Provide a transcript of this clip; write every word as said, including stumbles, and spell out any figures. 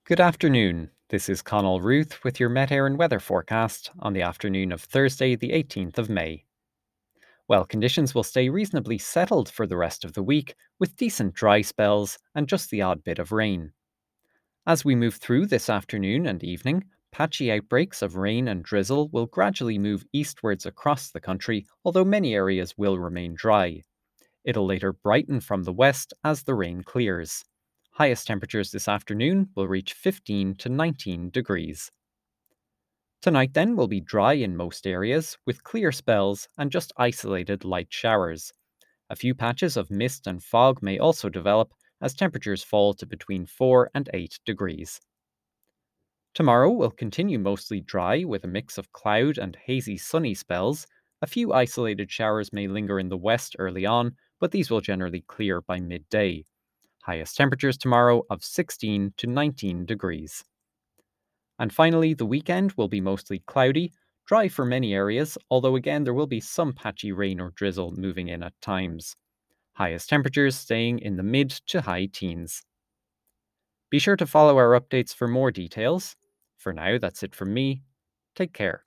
Good afternoon. This is Connell Ruth with your Met Éireann weather forecast on the afternoon of Thursday, the eighteenth of May. Well, conditions will stay reasonably settled for the rest of the week, with decent dry spells and just the odd bit of rain. As we move through this afternoon and evening, patchy outbreaks of rain and drizzle will gradually move eastwards across the country, although many areas will remain dry. It'll later brighten from the west as the rain clears. Highest temperatures this afternoon will reach fifteen to nineteen degrees. Tonight, then, will be dry in most areas, with clear spells and just isolated light showers. A few patches of mist and fog may also develop as temperatures fall to between four and eight degrees. Tomorrow will continue mostly dry with a mix of cloud and hazy sunny spells. A few isolated showers may linger in the west early on, but these will generally clear by midday. Highest temperatures tomorrow of sixteen to nineteen degrees. And finally, the weekend will be mostly cloudy, dry for many areas, although again there will be some patchy rain or drizzle moving in at times. Highest temperatures staying in the mid to high teens. Be sure to follow our updates for more details. For now, that's it from me. Take care.